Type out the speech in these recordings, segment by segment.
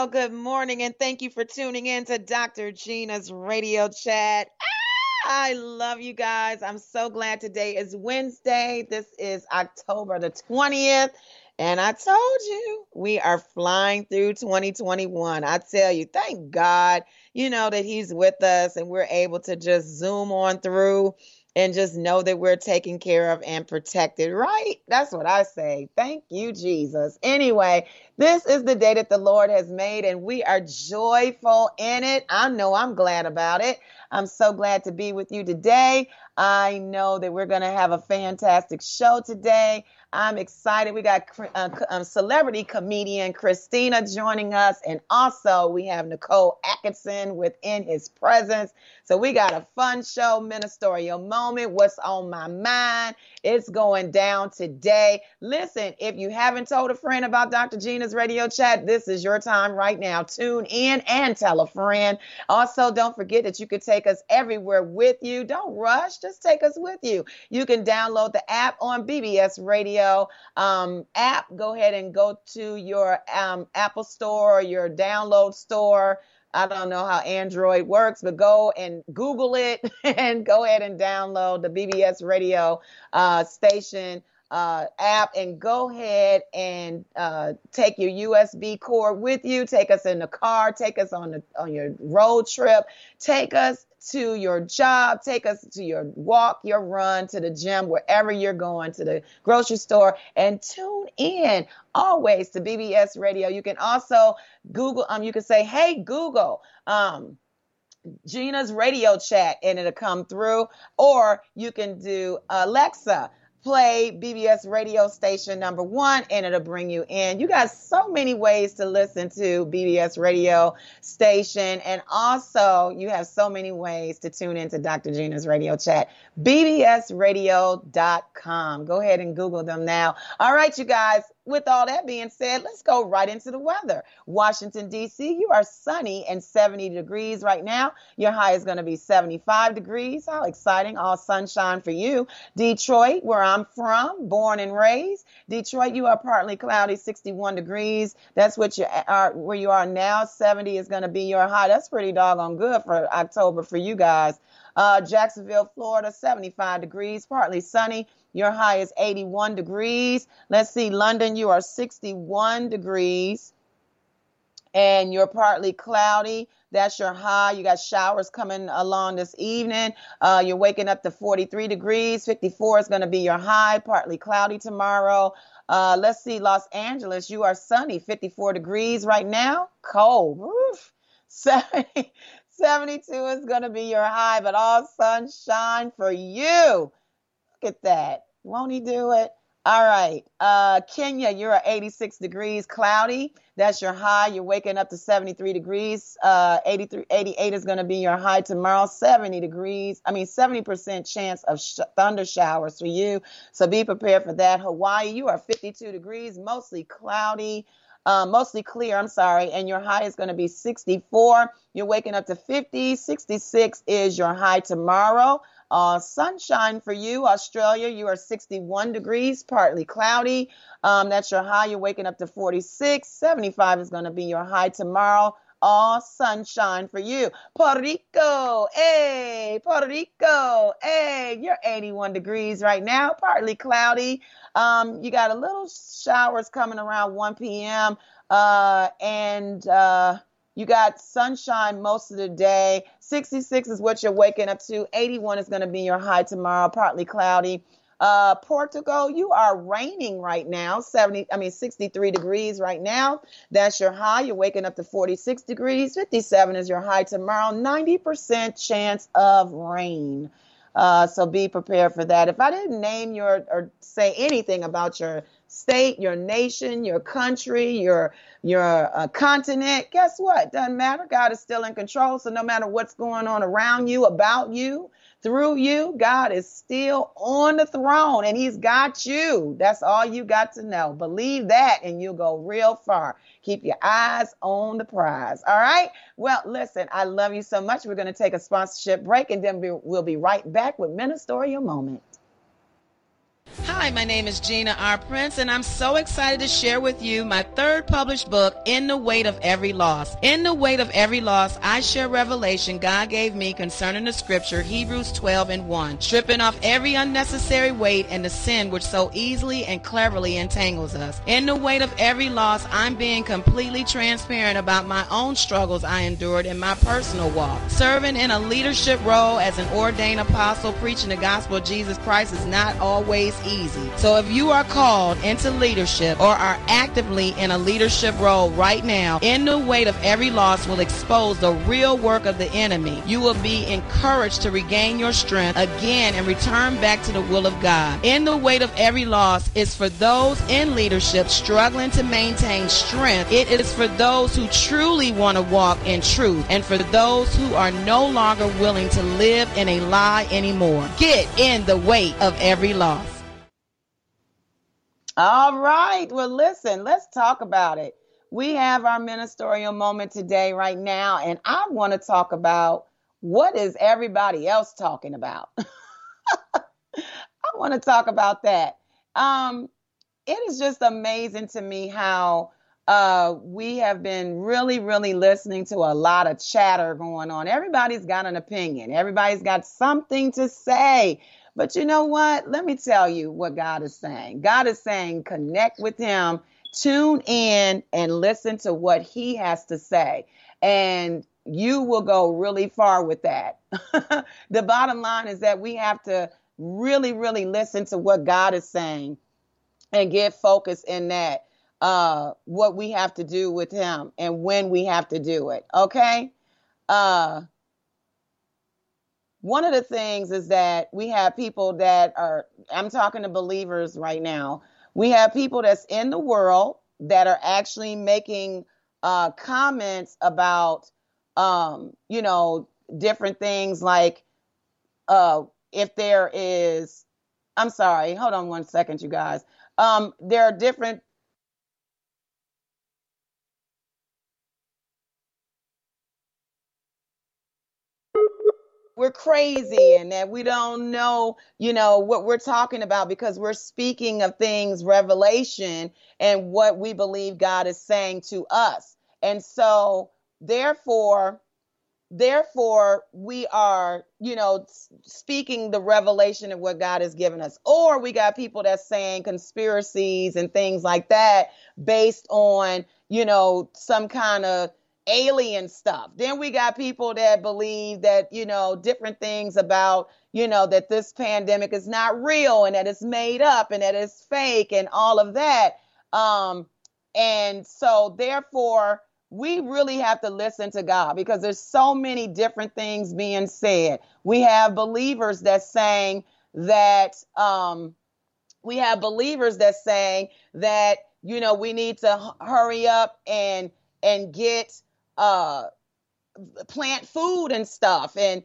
good morning, and thank you for tuning in to Dr. Gina's radio chat. I love you guys. I'm so glad today is Wednesday. This is October the 20th. And I told you we are flying through 2021. I tell you, thank God, that He's with us and we're able to just zoom on through and just know that we're taken care of and protected, right? That's what I say. Thank you, Jesus. Anyway, this is the day that the Lord has made, and we are joyful in it. I know I'm glad about it. I'm so glad to be with you today. I know that we're going to have a fantastic show today. I'm excited. We got celebrity comedian Christina joining us, and also we have Nicole Atkinson within His presence. So we got a fun show, ministerial moment, what's on my mind. It's going down today. Listen, if you haven't told a friend about Dr. Gina's radio chat, this is your time right now. Tune in and tell a friend. Also, don't forget that you can take us everywhere with you. Don't rush. Just take us with you. You can download the app on BBS Radio app. Go ahead and go to your Apple Store or your download store. I don't know how Android works, but go and Google it and go ahead and download the BBS Radio station app, and go ahead and take your USB cord with you. Take us in the car. Take us on your road trip. Take us to your job. Take us to your walk, your run, to the gym, wherever you're going, to the grocery store, and tune in always to BBS Radio. You can also Google. You can say, "Hey Google." Gina's radio chat, and it'll come through. Or you can do Alexa, play BBS radio station number 1, and it'll bring you in. You got so many ways to listen to BBS radio station, and also you have so many ways to tune into Dr. Gina's radio chat. bbsradio.com. Go ahead and Google them now. All right, you guys. With all that being said, let's go right into the weather. Washington, D.C., you are sunny and 70 degrees right now. Your high is going to be 75 degrees. How exciting. All sunshine for you. Detroit, where I'm from, born and raised. Detroit, you are partly cloudy, 61 degrees. That's what you are, where you are now. 70 is going to be your high. That's pretty doggone good for October for you guys. Jacksonville, Florida, 75 degrees, partly sunny. Your high is 81 degrees. Let's see, London, you are 61 degrees and you're partly cloudy. That's your high. You got showers coming along this evening. You're waking up to 43 degrees. 54 is going to be your high, partly cloudy tomorrow. Let's see, Los Angeles, you are sunny, 54 degrees right now. Cold. Oof. 72 is going to be your high, but all sunshine for you. Look at that. Won't He do it? All right. Kenya, you're at 86 degrees, cloudy. That's your high. You're waking up to 73 degrees. 88 is going to be your high tomorrow. 70% chance of thunder showers for you. So be prepared for that. Hawaii, you are 52 degrees, mostly cloudy. Mostly clear, and your high is going to be 64. You're waking up to 50. 66 is your high tomorrow. Sunshine for you. Australia, you are 61 degrees, partly cloudy. That's your high. You're waking up to 46. 75 is going to be your high tomorrow. All sunshine for you. Puerto Rico, hey, you're 81 degrees right now, partly cloudy. You got a little showers coming around 1 p.m. And you got sunshine most of the day. 66 is what you're waking up to. 81 is going to be your high tomorrow, partly cloudy. Portugal, you are raining right now, 63 degrees right now. That's your high. You're waking up to 46 degrees. 57 is your high tomorrow. 90% chance of rain. So be prepared for that. If I didn't name or say anything about your state, your nation, your country, your continent, guess what? Doesn't matter. God is still in control. So no matter what's going on around you, about you, through you, God is still on the throne and He's got you. That's all you got to know. Believe that and you'll go real far. Keep your eyes on the prize. All right. Well, listen, I love you so much. We're going to take a sponsorship break and then we'll be right back with Ministerial Moment. Hi. Hi, my name is Gina R. Prince, and I'm so excited to share with you my third published book, In the Weight of Every Loss. In the Weight of Every Loss, I share revelation God gave me concerning the scripture, Hebrews 12:1, stripping off every unnecessary weight and the sin which so easily and cleverly entangles us. In the weight of every loss, I'm being completely transparent about my own struggles I endured in my personal walk. Serving in a leadership role as an ordained apostle, preaching the gospel of Jesus Christ is not always easy. So if you are called into leadership or are actively in a leadership role right now, In the Weight of Every Loss will expose the real work of the enemy. You will be encouraged to regain your strength again and return back to the will of God. In the Weight of Every Loss is for those in leadership struggling to maintain strength. It is for those who truly want to walk in truth and for those who are no longer willing to live in a lie anymore. Get in the weight of every loss. All right. Well, listen, let's talk about it. We have our ministerial moment today, right now, and I want to talk about what is everybody else talking about. I want to talk about that. It is just amazing to me how we have been really listening to a lot of chatter going on. Everybody's got an opinion. Everybody's got something to say. But you know what? Let me tell you what God is saying. God is saying connect with him, tune in, and listen to what he has to say. And you will go really far with that. The bottom line is that we have to really listen to what God is saying and get focused in that, what we have to do with him and when we have to do it. Okay. One of the things is that we have people that are, I'm talking to believers right now. We have people that's in the world that are actually making comments about, different things like if there is, I'm sorry, hold on one second, you guys. There are different we're crazy and that we don't know, what we're talking about because we're speaking of things, revelation, and what we believe God is saying to us. And so, therefore we are, speaking the revelation of what God has given us. Or we got people that's saying conspiracies and things like that based on, some kind of alien stuff. Then we got people that believe that, different things about, that this pandemic is not real and that it's made up and that it's fake and all of that. And so therefore, we really have to listen to God because there's so many different things being said. We have believers that's saying that, we need to hurry up and get plant food and stuff and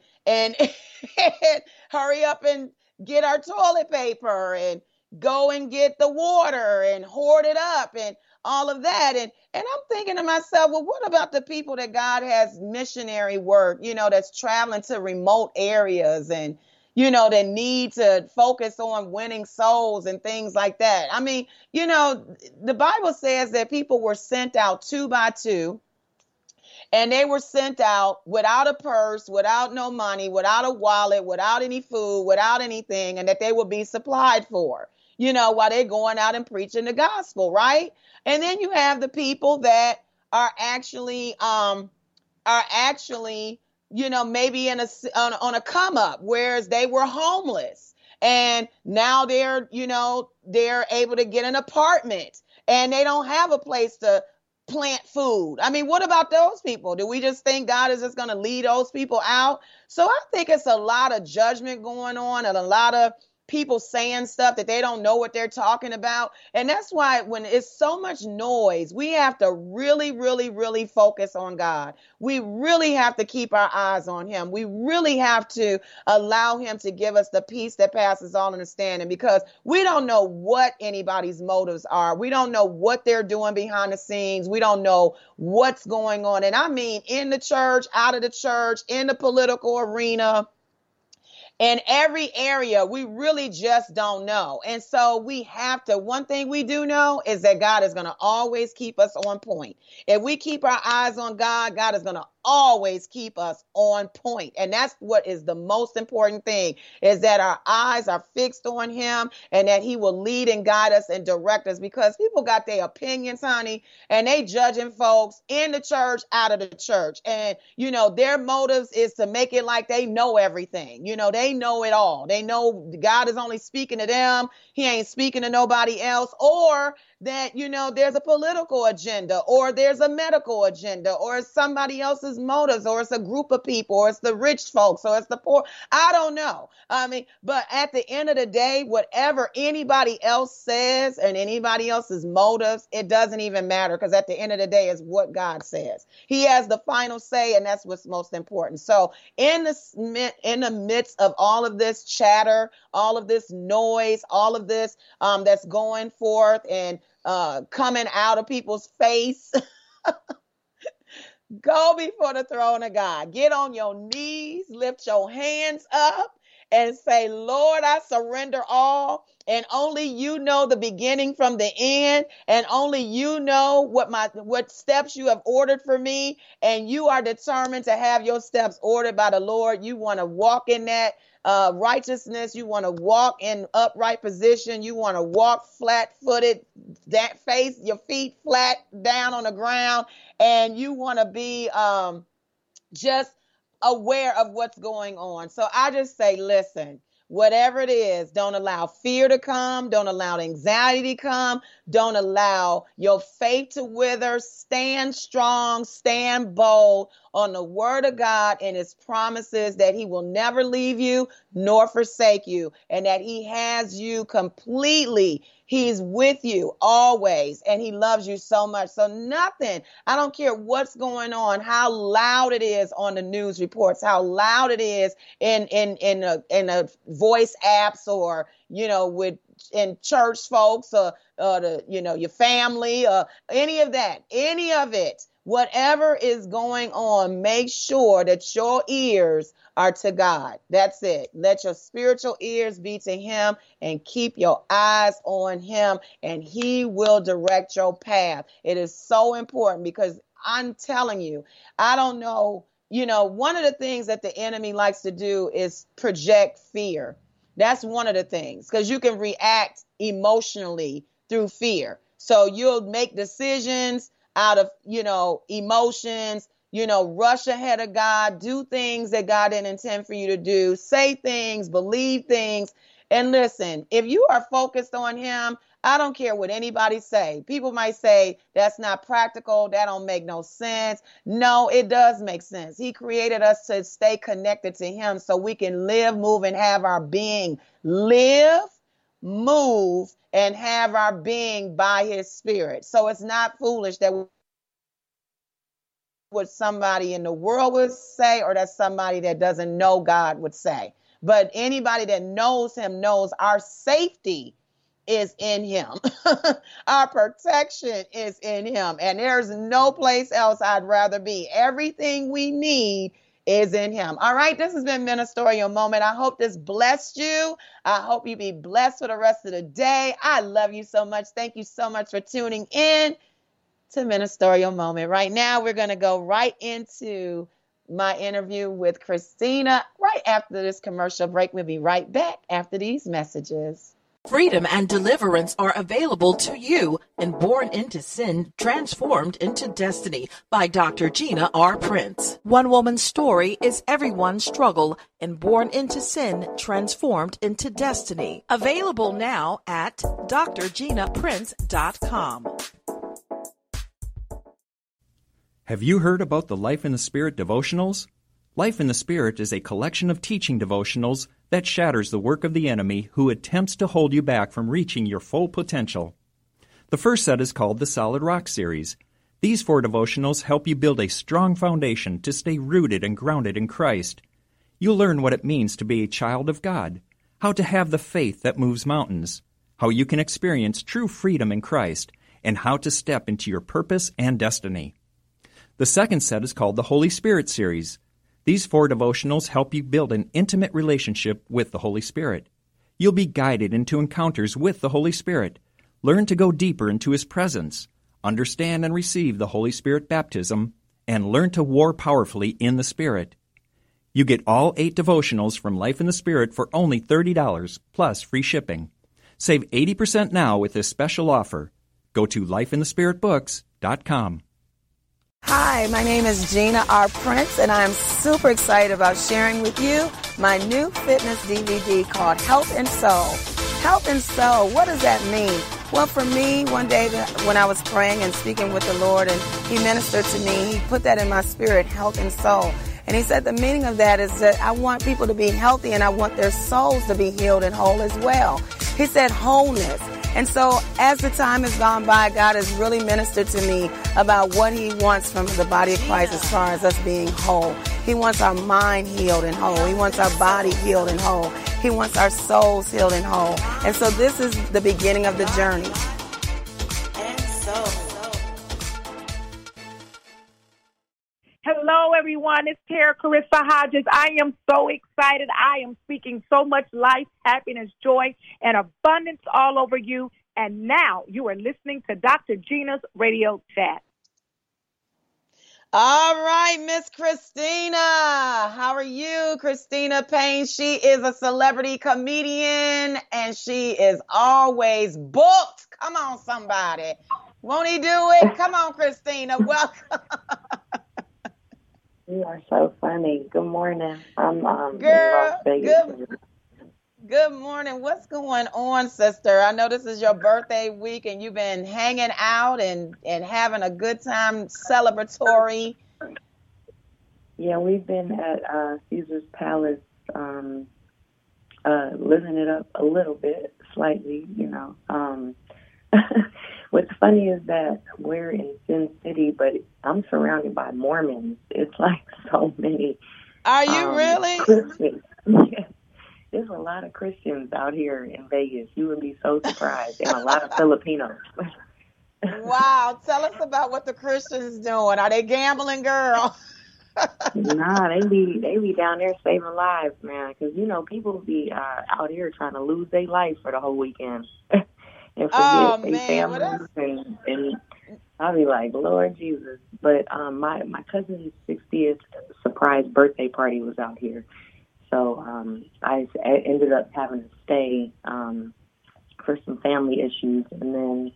hurry up and get our toilet paper and go and get the water and hoard it up and all of that. And I'm thinking to myself, well, what about the people that God has missionary work, that's traveling to remote areas and, that need to focus on winning souls and things like that. I mean, the Bible says that people were sent out 2 by 2. And they were sent out without a purse, without no money, without a wallet, without any food, without anything, and that they would be supplied for, while they're going out and preaching the gospel, right? And then you have the people that are actually, maybe on a come up, whereas they were homeless. And now they're able to get an apartment and they don't have a place to plant food. I mean, what about those people? Do we just think God is just going to lead those people out? So I think it's a lot of judgment going on and a lot of people saying stuff that they don't know what they're talking about. And that's why when it's so much noise, we have to really focus on God. We really have to keep our eyes on him. We really have to allow him to give us the peace that passes all understanding because we don't know what anybody's motives are. We don't know what they're doing behind the scenes. We don't know what's going on. And I mean, in the church, out of the church, in the political arena, In every area, we really just don't know. And so we have to, one thing we do know is that God is going to always keep us on point. If we keep our eyes on God, God is going to always keep us on point. And that's what is the most important thing, is that our eyes are fixed on him and that he will lead and guide us and direct us, because people got their opinions, honey, and they judging folks in the church, out of the church. And, their motives is to make it like they know everything. They know it all. They know God is only speaking to them. He ain't speaking to nobody else. Or that, there's a political agenda, or there's a medical agenda, or it's somebody else's motives, or it's a group of people, or it's the rich folks, or it's the poor. I don't know. But at the end of the day, whatever anybody else says and anybody else's motives, it doesn't even matter, because at the end of the day, it's what God says. He has the final say, and that's what's most important. So in the midst of all of this chatter, all of this noise, all of this that's going forth and coming out of people's face, go before the throne of God. Get on your knees, lift your hands up, and say, Lord, I surrender all. And only you know the beginning from the end. And only you know what steps you have ordered for me. And you are determined to have your steps ordered by the Lord. You want to walk in that righteousness. You want to walk in upright position. You want to walk flat-footed, that face, your feet flat down on the ground. And you want to be just aware of what's going on. So I just say, listen, whatever it is, don't allow fear to come. Don't allow anxiety to come. Don't allow your faith to wither. Stand strong, stand bold on the word of God and his promises that he will never leave you nor forsake you, and that he has you completely. He's with you always, and he loves you so much. So nothing, I don't care what's going on, how loud it is on the news reports, how loud it is in a voice apps, or, in church folks, or your family, or any of it, whatever is going on, make sure that your ears are to God. That's it. Let your spiritual ears be to him, and keep your eyes on him, and he will direct your path. It is so important, because I'm telling you, I don't know, one of the things that the enemy likes to do is project fear. That's one of the things, because you can react emotionally through fear. So you'll make decisions out of, emotions, rush ahead of God, do things that God didn't intend for you to do, say things, believe things. And listen, if you are focused on him, I don't care what anybody say. People might say that's not practical. That don't make no sense. No, it does make sense. He created us to stay connected to him so we can live, move, and have our being. Live, move, and have our being by his spirit. So it's not foolish that what somebody in the world would say, or that somebody that doesn't know God would say. But anybody that knows him knows our safety is in him. Our protection is in him. And there's no place else I'd rather be. Everything we need is in him. All right. This has been Ministerial Moment. I hope this blessed you. I hope you be blessed for the rest of the day. I love you so much. Thank you so much for tuning in to Ministerial Moment. Right now, we're going to go right into my interview with Christina right after this commercial break. We'll be right back after these messages. Freedom and deliverance are available to you in Born into Sin, Transformed into Destiny by Dr. Gina R. Prince. One woman's story is everyone's struggle in Born into Sin, Transformed into Destiny. Available now at drginaprince.com. Have you heard about the Life in the Spirit devotionals? Life in the Spirit is a collection of teaching devotionals that shatters the work of the enemy who attempts to hold you back from reaching your full potential. The first set is called the Solid Rock series. These 4 devotionals help you build a strong foundation to stay rooted and grounded in Christ. You'll learn what it means to be a child of God, how to have the faith that moves mountains, how you can experience true freedom in Christ, and how to step into your purpose and destiny. The second set is called the Holy Spirit series. These 4 devotionals help you build an intimate relationship with the Holy Spirit. You'll be guided into encounters with the Holy Spirit, learn to go deeper into His presence, understand and receive the Holy Spirit baptism, and learn to war powerfully in the Spirit. You get all 8 devotionals from Life in the Spirit for only $30 plus free shipping. Save 80% now with this special offer. Go to lifeinthespiritbooks.com. Hi, my name is Gina R. Prince, and I'm super excited about sharing with you my new fitness DVD called Health and Soul. Health and Soul, what does that mean? Well, for me, one day when I was praying and speaking with the Lord, and He ministered to me, He put that in my spirit, health and soul. And He said the meaning of that is that I want people to be healthy, and I want their souls to be healed and whole as well. He said wholeness. And so as the time has gone by, God has really ministered to me about what He wants from the body of Christ as far as us being whole. He wants our mind healed and whole. He wants our body healed and whole. He wants our souls healed and whole. And so this is the beginning of the journey. Hello, everyone. It's Tara Carissa Hodges. I am so excited. I am speaking so much life, happiness, joy, and abundance all over you. And now you are listening to Dr. Gina's Radio Chat. All right, Miss Christina. How are you, Christina Payne? She is a celebrity comedian, and she is always booked. Come on, somebody. Won't he do it? Come on, Christina. Welcome. You are so funny. Good morning. I'm Girl, good morning. What's going on, sister? I know this is your birthday week and you've been hanging out and having a good time, celebratory. Yeah, we've been at Caesar's Palace, living it up a little bit, slightly, you know. What's funny is that we're in Sin City, but I'm surrounded by Mormons. It's like so many. Are you really? Christians. Yeah. There's a lot of Christians out here in Vegas. You would be so surprised. And a lot of Filipinos. Wow. Tell us about what the Christians doing. Are they gambling, girl? Nah, they be down there saving lives, man. Because, you know, people be out here trying to lose their life for the whole weekend. And forget their families, and I'll be like, Lord Jesus. But my cousin's 60th surprise birthday party was out here, so I ended up having to stay for some family issues, and then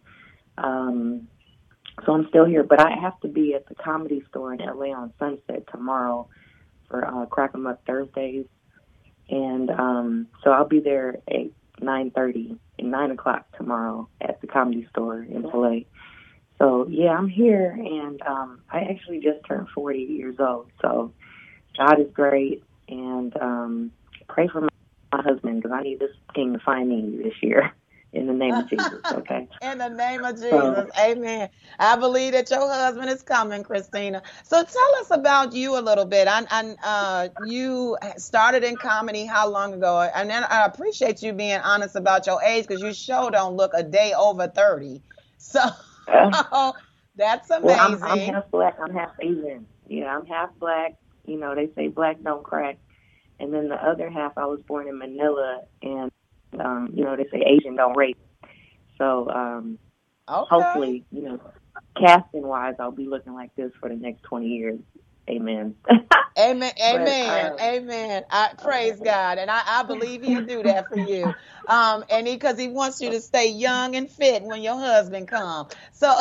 so I'm still here. But I have to be at the Comedy Store in LA on Sunset tomorrow for Crack 'em Up Thursdays, and so I'll be there at 9:30 and 9 o'clock tomorrow at the Comedy Store in LA. So, yeah, I'm here, and I actually just turned 40 years old. So God is great, and pray for my husband, because I need this king to find me this year. In the name of Jesus, okay? In the name of Jesus, amen. I believe that your husband is coming, Christina. So tell us about you a little bit. You started in comedy how long ago? And then I appreciate you being honest about your age, because you sure don't look a day over 30. So that's amazing. Well, I'm half black, I'm half Asian. Yeah, I'm half black. You know, they say black don't crack. And then the other half, I was born in Manila, and you know, they say Asian don't rape. So hopefully, you know, casting-wise, I'll be looking like this for the next 20 years. Amen. Amen. Amen. I praise God. And I believe He'll do that for you. And because he wants you to stay young and fit when your husband comes. So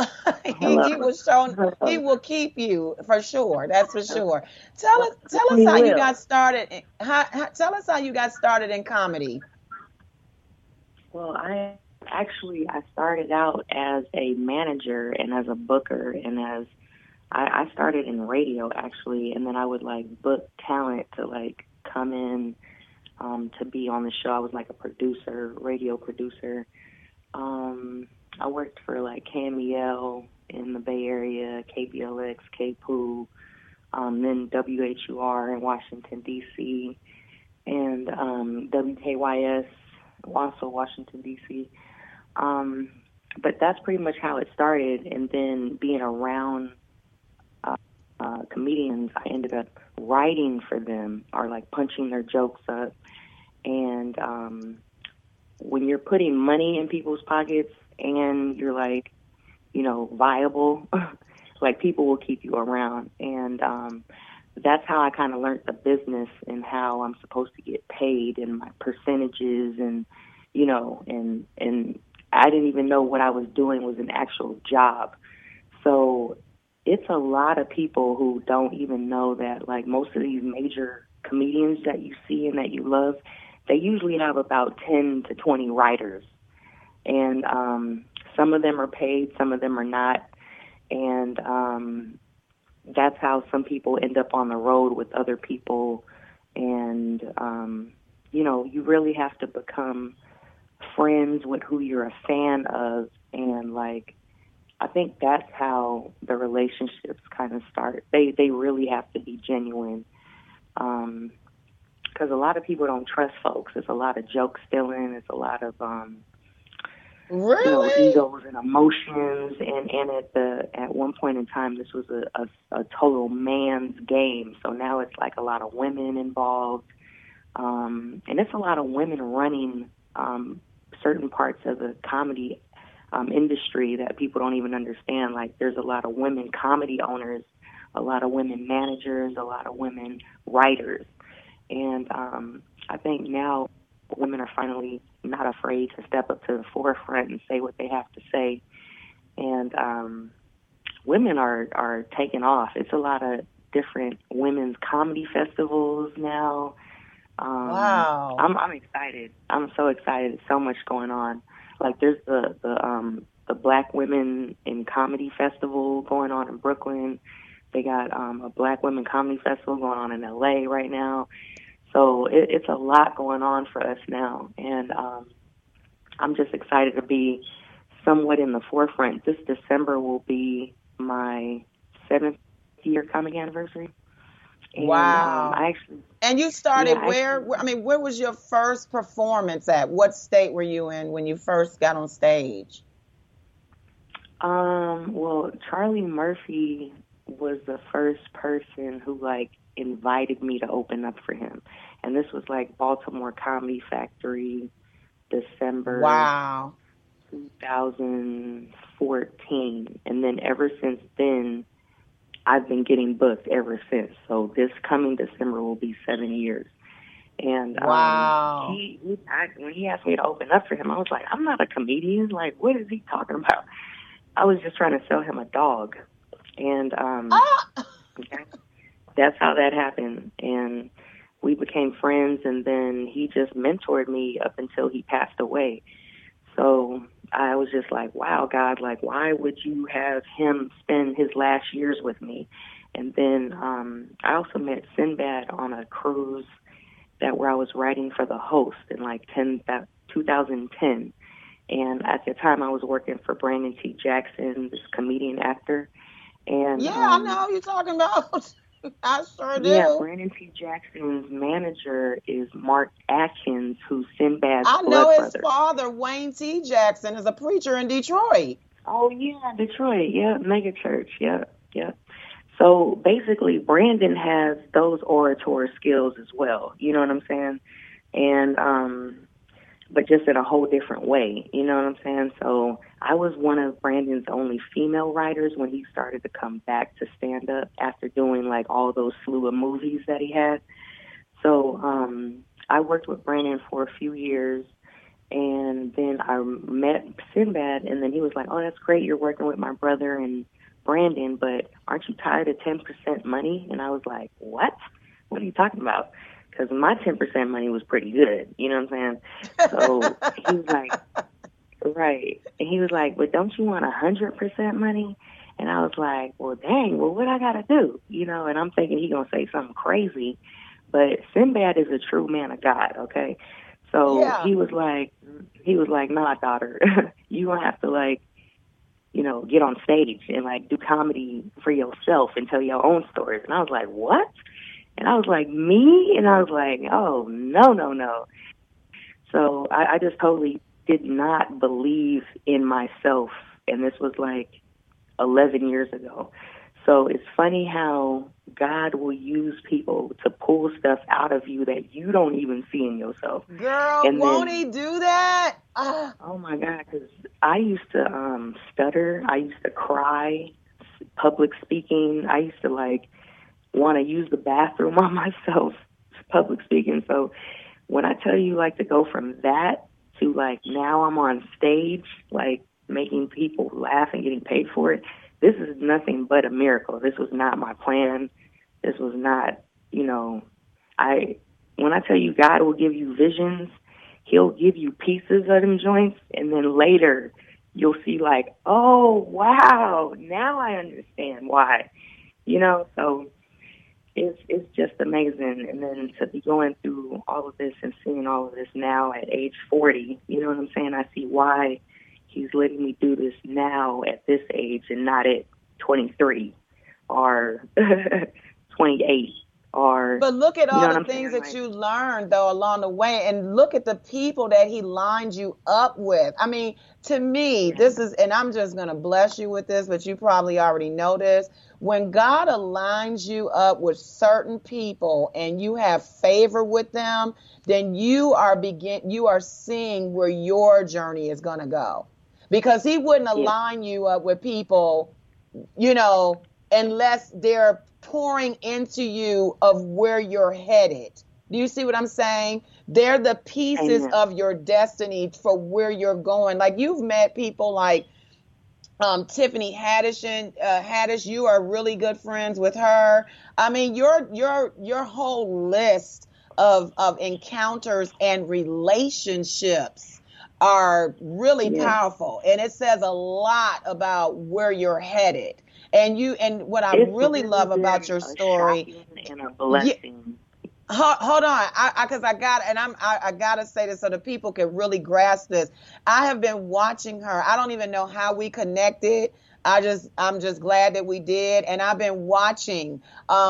he will keep you for sure. That's for sure. Tell us how you got started. Tell us how you got started in comedy. Well, I started out as a manager and as a booker, and as I started in radio, actually, and then I would, like, book talent to, like, come in to be on the show. I was, like, a producer, radio producer. I worked for, like, KMEL in the Bay Area, KBLX, KPOO, then WHUR in Washington, D.C., and WKYS, also Washington, D.C. But that's pretty much how it started. And then being around comedians, I ended up writing for them or like punching their jokes up. And when you're putting money in people's pockets and you're like, you know, viable, like people will keep you around. And that's how I kind of learned the business and how I'm supposed to get paid and my percentages and, you know, and I didn't even know what I was doing was an actual job. So it's a lot of people who don't even know that, like, most of these major comedians that you see and that you love, they usually have about 10 to 20 writers. And some of them are paid, some of them are not. And that's how some people end up on the road with other people. And, you know, you really have to become friends with who you're a fan of. And, like, I think that's how the relationships kind of start. They really have to be genuine. Because a lot of people don't trust folks. It's a lot of joke stealing. It's a lot of really? You know, egos and emotions. And at one point in time, this was a total man's game. So now it's like a lot of women involved, and it's a lot of women running certain parts of the comedy industry that people don't even understand. Like, there's a lot of women comedy owners, a lot of women managers, a lot of women writers. And I think now women are finally not afraid to step up to the forefront and say what they have to say. And women are taking off. It's a lot of different women's comedy festivals now. Wow. I'm excited. I'm so excited. There's so much going on. Like, there's the Black Women in Comedy Festival going on in Brooklyn. They got a Black Women Comedy Festival going on in LA right now. So it's a lot going on for us now. And I'm just excited to be somewhat in the forefront. This December will be my 7th year comic anniversary. And, wow. And you started where was your first performance at? What state were you in when you first got on stage? Well, Charlie Murphy was the first person who, like, invited me to open up for him. And this was like Baltimore Comedy Factory, December 2014. And then ever since then, I've been getting booked ever since. So this coming December will be 7 years. And when he asked me to open up for him, I was like, I'm not a comedian. Like, what is he talking about? I was just trying to sell him a dog. And that's how that happened. And we became friends, and then he just mentored me up until he passed away. So I was just like, wow, God, like, why would you have him spend his last years with me? And then I also met Sinbad on a cruise where I was writing for the host in like 2010. And at the time, I was working for Brandon T. Jackson, this comedian actor. And I know who you're talking about. I sure do. Yeah, Brandon T. Jackson's manager is Mark Atkins, who's Sinbad's I blood know his brother. father, Wayne T. Jackson, is a preacher in Detroit. Oh, yeah, Detroit. Yeah, mega church. Yeah. So basically, Brandon has those oratory skills as well. You know what I'm saying? And but just in a whole different way. You know what I'm saying? So I was one of Brandon's only female writers when he started to come back to stand up after doing like all those slew of movies that he had. So I worked with Brandon for a few years, and then I met Sinbad, and then he was like, oh, that's great, you're working with my brother and Brandon, but aren't you tired of 10% money? And I was like, what? What are you talking about? Because my 10% money was pretty good, you know what I'm saying? So he was like, right. And he was like, but don't you want 100% money? And I was like, well, dang, well, what I got to do? You know, and I'm thinking he going to say something crazy. But Sinbad is a true man of God, okay? So he was like, nah, daughter, you going to have to, like, you know, get on stage and, like, do comedy for yourself and tell your own stories. And I was like, what? And I was like, me? And I was like, oh, no. So I just totally did not believe in myself. And this was like 11 years ago. So it's funny how God will use people to pull stuff out of you that you don't even see in yourself. Girl, and won't then, he do that? Ah. Oh, my God, because I used to stutter. I used to cry, public speaking. I used to, want to use the bathroom on myself, public speaking. So when I tell you, to go from that to, now I'm on stage, making people laugh and getting paid for it, this is nothing but a miracle. This was not my plan. This was not, when I tell you God will give you visions, he'll give you pieces of them joints, and then later you'll see oh, wow, now I understand why, so it's just amazing. And then to be going through all of this and seeing all of this now at age 40, you know what I'm saying? I see why he's letting me do this now at this age and not at 23 or 28 or... But look at all the things that you learned, though, along the way, and look at the people that he lined you up with. I mean, to me, this is, and I'm just going to bless you with this, but you probably already know this. When God aligns you up with certain people and you have favor with them, then you are seeing where your journey is going to go. Because he wouldn't align you up with people, unless they're pouring into you of where you're headed. Do you see what I'm saying? They're the pieces of your destiny for where you're going. You've met people like Tiffany Haddish, you are really good friends with her. I mean, your whole list of encounters and relationships are really powerful, and it says a lot about where you're headed. And what I really love about your story, and a blessing. Hold on, I gotta say this so the people can really grasp this. I have been watching her. I don't even know how we connected. I'm just glad that we did. And I've been watching,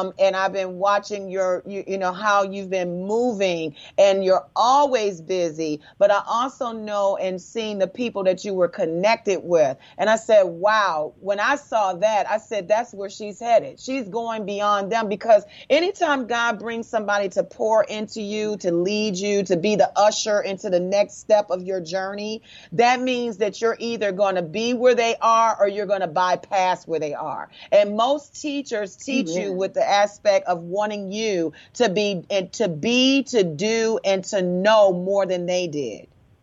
your, how you've been moving, and you're always busy. But I also know and seen the people that you were connected with. And I said, wow, when I saw that, I said, that's where she's headed. She's going beyond them, because anytime God brings somebody to pour into you, to lead you, to be the usher into the next step of your journey, that means that you're either going to be where they are or you're going to bypass where they are. And most teachers teach you with the aspect of wanting you to be, to do, and to know more than they did.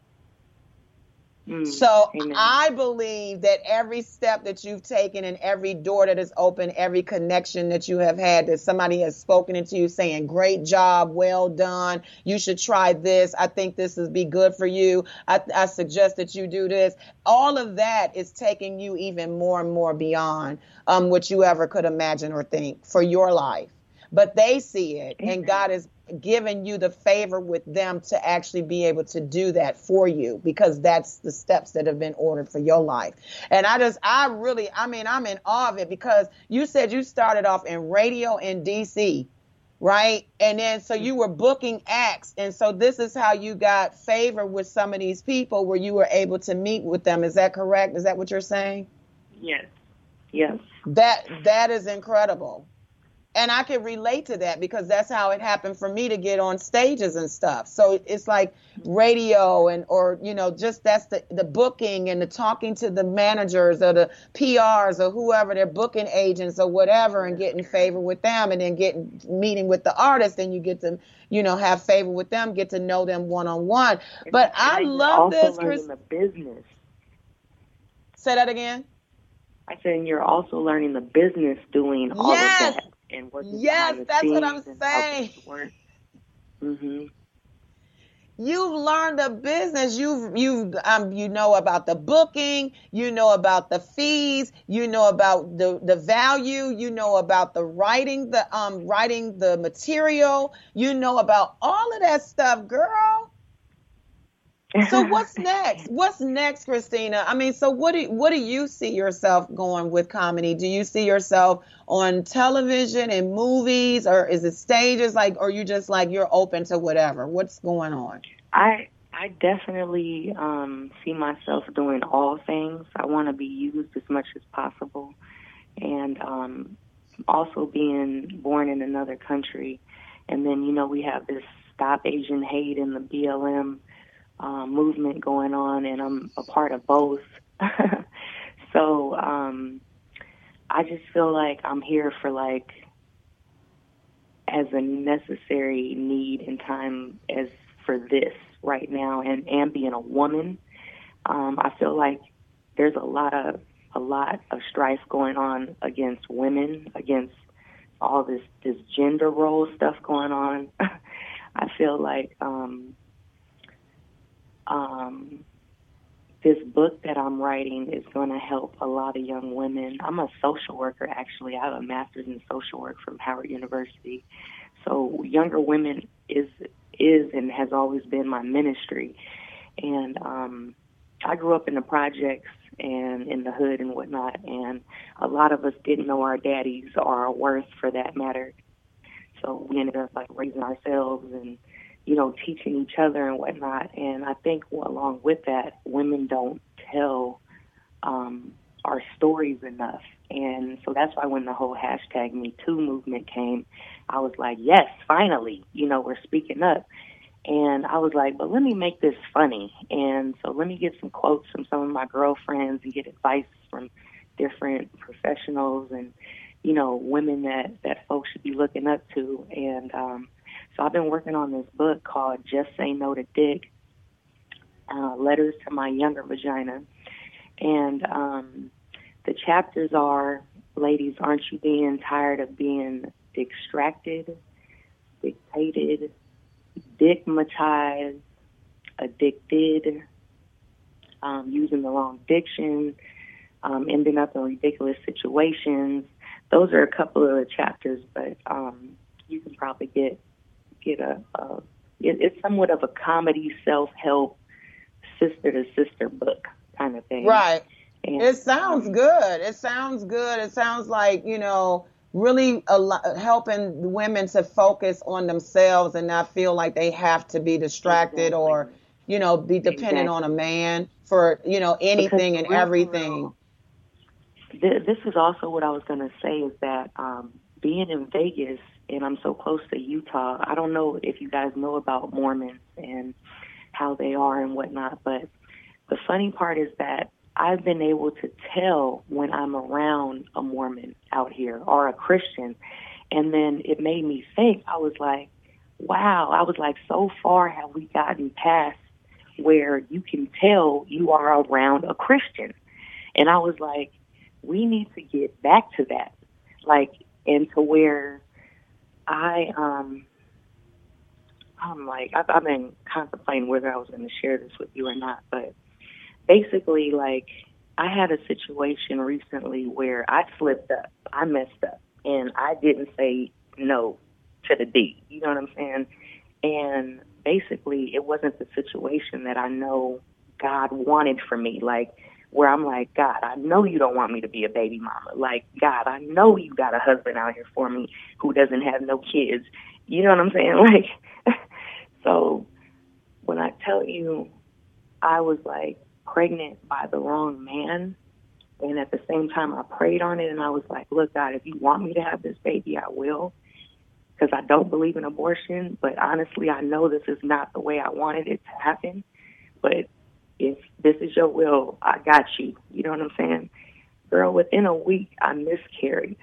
So I believe that every step that you've taken and every door that is open, every connection that you have had, that somebody has spoken into you saying, great job, well done, you should try this, I think this would be good for you, I suggest that you do this. All of that is taking you even more and more beyond what you ever could imagine or think for your life. But they see it, and God is giving you the favor with them to actually be able to do that for you, because that's the steps that have been ordered for your life. And I'm in awe of it, because you said you started off in radio in DC, right? And then so you were booking acts. And so this is how you got favor with some of these people, where you were able to meet with them. Is that correct? Is that what you're saying? Yes. Yes. That is incredible. And I can relate to that, because that's how it happened for me to get on stages and stuff. So it's like radio just that's the booking and the talking to the managers or the PRs or whoever, their booking agents or whatever, and getting favor with them, and then meeting with the artists, and you get to, have favor with them, get to know them one-on-one. But I love this, Chris. The business. Say that again. I said, you're also learning the business doing all of that. And that's what I'm saying. You've learned the business. You know about the booking. You know about the fees. You know about the value. You know about the writing the material. You know about all of that stuff, girl. So what's next? What's next, Christina? I mean, so what do you see yourself going with comedy? Do you see yourself on television and movies, or is it stages, or you just you're open to whatever? What's going on? I definitely see myself doing all things. I want to be used as much as possible. And also being born in another country. And then, you know, we have this Stop Asian Hate and the BLM movement going on, and I'm a part of both. So I just feel like I'm here for, like, as a necessary need in time as for this right now, and being a woman. I feel like there's a lot of strife going on against women, against all this gender role stuff going on. I feel like this book that I'm writing is going to help a lot of young women. I'm a social worker, actually. I have a master's in social work from Howard University. So younger women is and has always been my ministry. And I grew up in the projects and in the hood and whatnot, and a lot of us didn't know our daddies or our worth, for that matter. So we ended up, like, raising ourselves and, you know, teaching each other and whatnot. And I think along with that, women don't tell our stories enough. And so that's why when the whole hashtag #MeToo movement came, I was like, yes, finally, you know, we're speaking up. And I was like, but let me make this funny. And so let me get some quotes from some of my girlfriends and get advice from different professionals and, you know, women that folks should be looking up to. And so I've been working on this book called Just Say No to Dick, Letters to My Younger Vagina. And the chapters are, ladies, aren't you being tired of being extracted, dictated, digmatized, addicted, using the wrong diction, ending up in ridiculous situations? Those are a couple of the chapters, but you can probably get it's somewhat of a comedy, self-help, sister-to-sister book kind of thing. Right. And, it sounds good. It sounds good. It sounds like, you know, really helping women to focus on themselves and not feel like they have to be distracted or, you know, be dependent on a man for, you know, anything and everything. This is also what I was going to say, is that being in Vegas, and I'm so close to Utah, I don't know if you guys know about Mormons and how they are and whatnot, but the funny part is that I've been able to tell when I'm around a Mormon out here or a Christian. And then it made me think, I was like, wow, I was like, so far have we gotten past where you can tell you are around a Christian. And I was like, we need to get back to that. Like, and to where I'm like, I've been contemplating whether I was going to share this with you or not, but basically, like, I had a situation recently where I slipped up, I messed up, and I didn't say no to the D. You know what I'm saying? And basically, it wasn't the situation that I know God wanted for me. Like, where I'm like, God, I know you don't want me to be a baby mama. Like, God, I know you got a husband out here for me who doesn't have no kids. You know what I'm saying? Like, so when I tell you, I was like pregnant by the wrong man, and at the same time I prayed on it, and I was like, look, God, if you want me to have this baby, I will, because I don't believe in abortion, but honestly, I know this is not the way I wanted it to happen, but if this is your will, I got you. You know what I'm saying? Girl, within a week, I miscarried.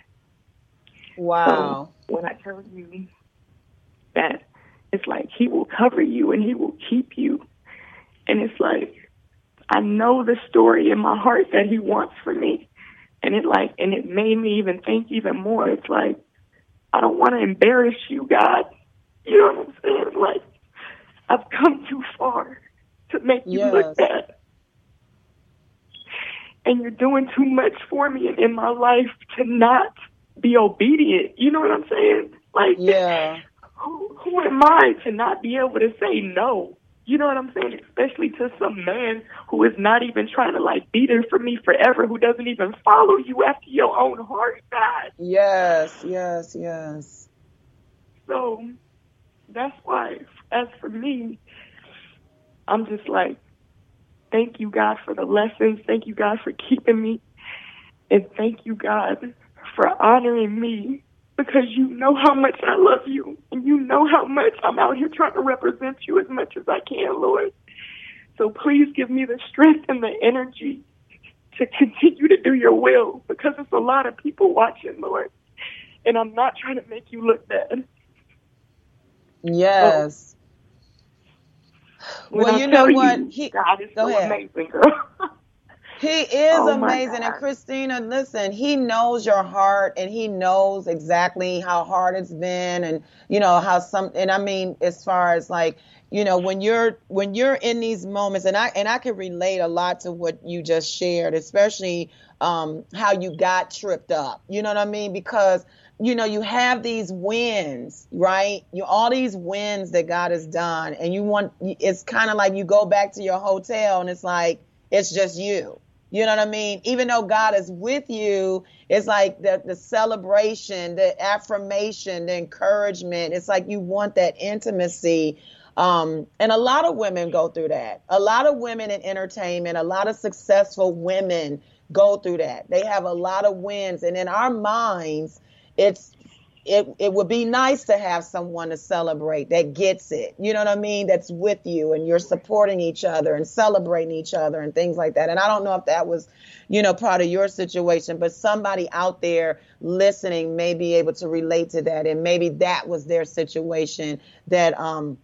Wow. So when I tell you that it's like he will cover you and he will keep you, and it's like, I know the story in my heart that he wants for me. And it made me even think even more. It's like, I don't want to embarrass you, God. You know what I'm saying? Like, I've come too far to make you look bad. And you're doing too much for me in my life to not be obedient. You know what I'm saying? Like, who am I to not be able to say no? You know what I'm saying? Especially to some man who is not even trying to, like, be there for me forever, who doesn't even follow you after your own heart, God. Yes. So that's why, as for me, I'm just like, thank you, God, for the lessons. Thank you, God, for keeping me. And thank you, God, for honoring me, because you know how much I love you, and you know how much I'm out here trying to represent you as much as I can, Lord. So please give me the strength and the energy to continue to do your will, because it's a lot of people watching, Lord. And I'm not trying to make you look bad. Yes. Well, you know what? God is go so ahead. amazing, girl. He is Oh, my amazing. And God. Christina, listen, he knows your heart, and he knows exactly how hard it's been, and you know how and I mean, as far as like, you know, when you're in these moments, and I can relate a lot to what you just shared, especially how you got tripped up. You know what I mean? Because you know, you have these wins, right? All these wins that God has done, and it's kind of like you go back to your hotel and it's like, it's just you. You know what I mean? Even though God is with you, it's like the celebration, the affirmation, the encouragement. It's like you want that intimacy. And a lot of women go through that. A lot of women in entertainment, a lot of successful women go through that. They have a lot of wins. And in our minds, it would be nice to have someone to celebrate that gets it. You know what I mean? That's with you, and you're supporting each other and celebrating each other and things like that. And I don't know if that was, you know, part of your situation, but somebody out there listening may be able to relate to that. And maybe that was their situation that,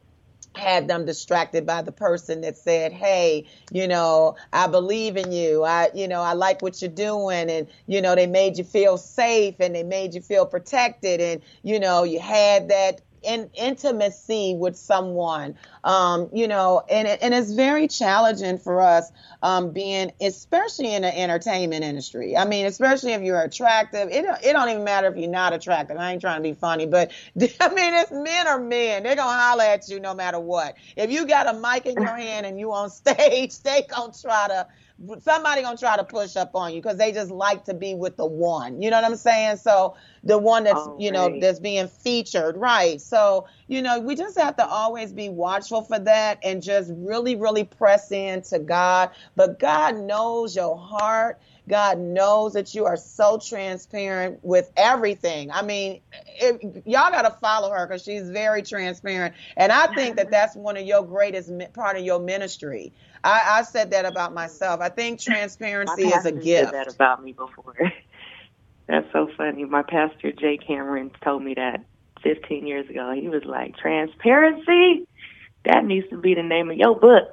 had them distracted by the person that said, hey, you know, I believe in you. I like what you're doing. And, you know, they made you feel safe, and they made you feel protected. And, you know, you had that intimacy with someone, you know, and it's very challenging for us, being, especially in the entertainment industry. I mean, especially if you're attractive, it don't even matter if you're not attractive. I ain't trying to be funny, but I mean, it's men are men. They're going to holler at you no matter what. If you got a mic in your hand and you on stage, somebody gonna try to push up on you because they just like to be with the one. You know what I'm saying? So the one that's, you know, that's being featured, right? So, you know, we just have to always be watchful for that and just really, really press into God. But God knows your heart. God knows that you are so transparent with everything. I mean, y'all got to follow her because she's very transparent. And I think that that's one of your greatest part of your ministry. I said that about myself. I think transparency is a gift. Said that about me before. That's so funny. My pastor, Jay Cameron, told me that 15 years ago. He was like, transparency? That needs to be the name of your book.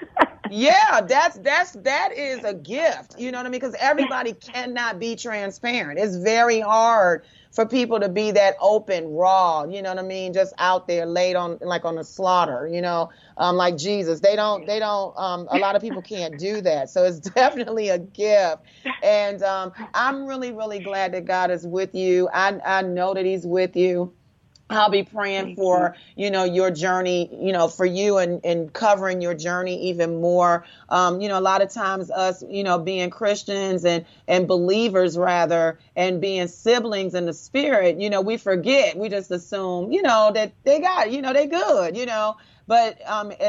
Yeah, that is a gift. You know what I mean? Because everybody cannot be transparent. It's very hard for people to be that open, raw, you know what I mean? Just out there laid on, like on the slaughter, you know, like Jesus. They don't, a lot of people can't do that. So it's definitely a gift. And I'm really, really glad that God is with you. I know that he's with you. I'll be praying for, you know, your journey, you know, for you and covering your journey even more. You know, a lot of times us, you know, being Christians and believers rather, and being siblings in the spirit, you know, we forget, we just assume, you know, that they got, you know, they good, you know. But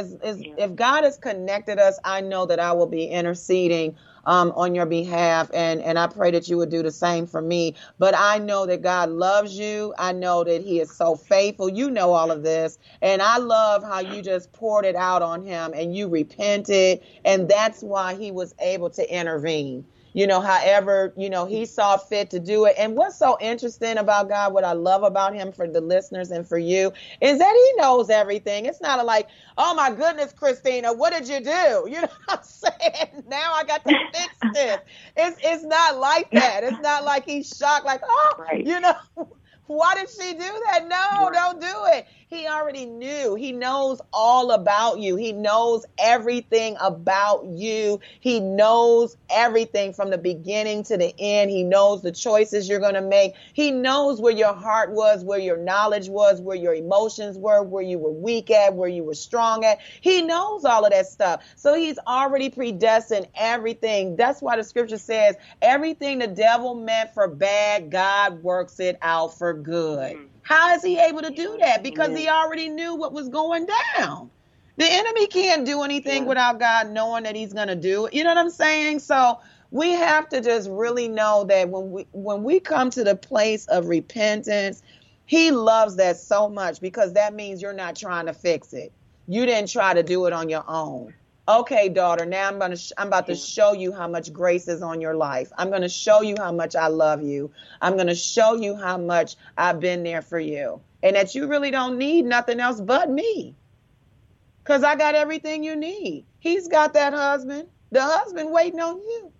if God has connected us, I know that I will be interceding on your behalf. And I pray that you would do the same for me. But I know that God loves you. I know that he is so faithful. You know all of this. And I love how you just poured it out on him and you repented. And that's why he was able to intervene. You know, however, you know, he saw fit to do it. And what's so interesting about God, what I love about him for the listeners and for you, is that he knows everything. It's not like, oh, my goodness, Christina, what did you do? You know what I'm saying? Now I got to fix this. It's not like that. It's not like he's shocked, like, oh, you know, why did she do that? No, don't do it. He already knew. He knows all about you. He knows everything about you. He knows everything from the beginning to the end. He knows the choices you're going to make. He knows where your heart was, where your knowledge was, where your emotions were, where you were weak at, where you were strong at. He knows all of that stuff. So he's already predestined everything. That's why the scripture says everything the devil meant for bad, God works it out for good. How is he able to do that? Because he already knew what was going down. The enemy can't do anything without God knowing that he's going to do it. You know what I'm saying? So We have to just really know that when we come to the place of repentance, he loves that so much, because that means you're not trying to fix it. You didn't try to do it on your own. Okay, daughter, now I'm about to show you how much grace is on your life. I'm going to show you how much I love you. I'm going to show you how much I've been there for you, and that you really don't need nothing else but me, because I got everything you need. He's got that husband, the husband waiting on you.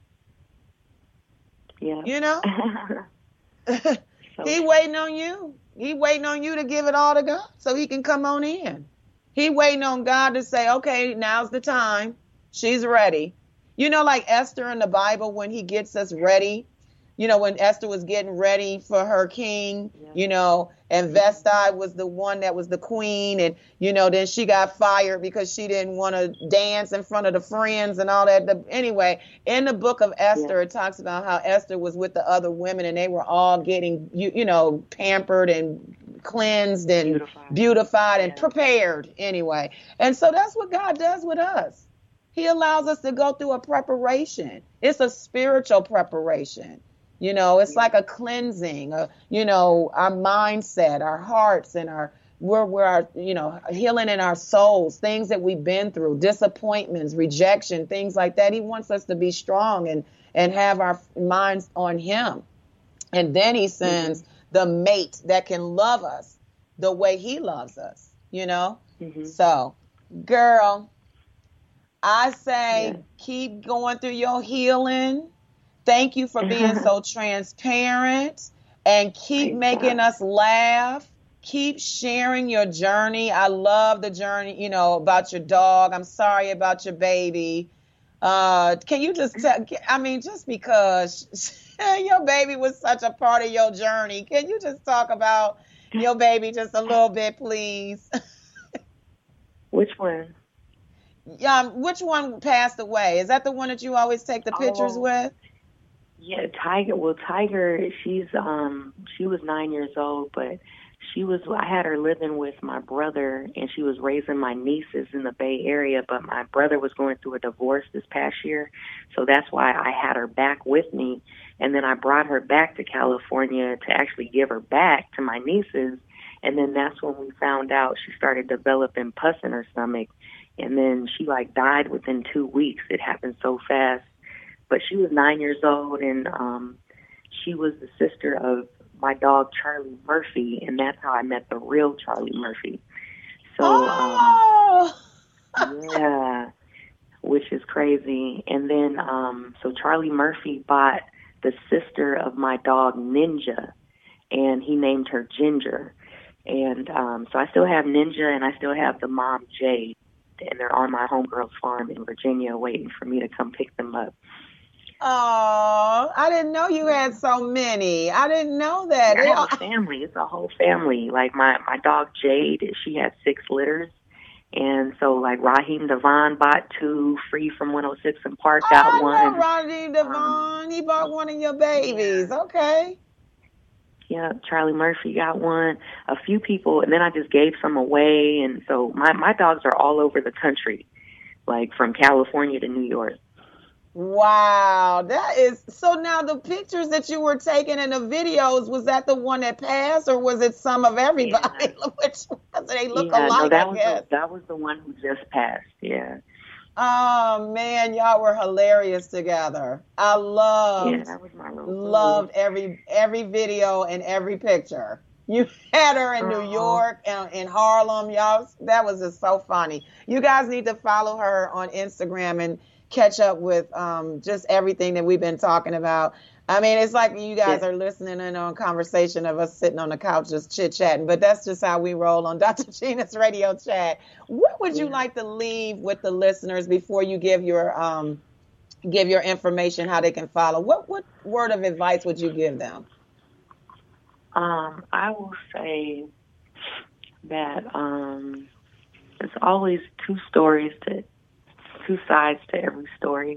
Yeah. You know, he waiting on you. He waiting on you to give it all to God so he can come on in. He waiting on God to say, okay, now's the time. She's ready. You know, like Esther in the Bible, when he gets us ready, you know, when Esther was getting ready for her king, you know, and Vesti was the one that was the queen. And, you know, then she got fired because she didn't want to dance in front of the friends and all that. Anyway, in the book of Esther, it talks about how Esther was with the other women and they were all getting, you know, pampered and cleansed and beautified and prepared anyway. And so that's what God does with us. He allows us to go through a preparation. It's a spiritual preparation. You know, it's like a cleansing, you know, our mindset, our hearts, and we're you know, healing in our souls, things that we've been through, disappointments, rejection, things like that. He wants us to be strong and have our minds on him. And then he sends the mate that can love us the way he loves us, you know? So, girl, I say keep going through your healing. Thank you for being so transparent, and keep making us laugh. Keep sharing your journey. I love the journey, you know, about your dog. I'm sorry about your baby. Can you just tell, I mean, just because your baby was such a part of your journey, can you just talk about your baby just a little bit, please? Which one? Which one passed away? Is that the one that you always take the pictures with? Yeah, Tiger. Well, Tiger, she was 9 years old, but I had her living with my brother, and she was raising my nieces in the Bay Area, but my brother was going through a divorce this past year, so that's why I had her back with me, and then I brought her back to California to actually give her back to my nieces, and then that's when we found out she started developing pus in her stomach, and then she, like, died within 2 weeks. It happened so fast. But she was 9 years old, and she was the sister of my dog, Charlie Murphy, and that's how I met the real Charlie Murphy. So, yeah, which is crazy. And then, so Charlie Murphy bought the sister of my dog, Ninja, and he named her Ginger. And so I still have Ninja, and I still have the mom, Jade, and they're on my homegirl's farm in Virginia waiting for me to come pick them up. Oh, I didn't know you had so many. I didn't know that. I have a family. It's a whole family. Like my dog Jade, she had 6 litters. And so like Raheem Devon bought 2, Free from 106 and Park got one. I know Raheem Devon. He bought one of your babies. Yeah. Okay. Yeah, Charlie Murphy got one. A few people, and then I just gave some away. And so my dogs are all over the country, like from California to New York. Wow, that is so. Now the pictures that you were taking and the videos, was that the one that passed, or was it some of everybody? Yeah. Which they look alike? No, that was the one who just passed. Yeah. Oh man, y'all were hilarious together. I loved every video and every picture. You had her in New York and in Harlem, y'all. That was just so funny. You guys need to follow her on Instagram and catch up with just everything that we've been talking about. I mean, it's like you guys are listening in on a conversation of us sitting on the couch just chit-chatting, but that's just how we roll on Dr. Gina's Radio Chat. What would you like to leave with the listeners before you give your information, how they can follow? What word of advice would you give them? I will say that there's always two sides to every story.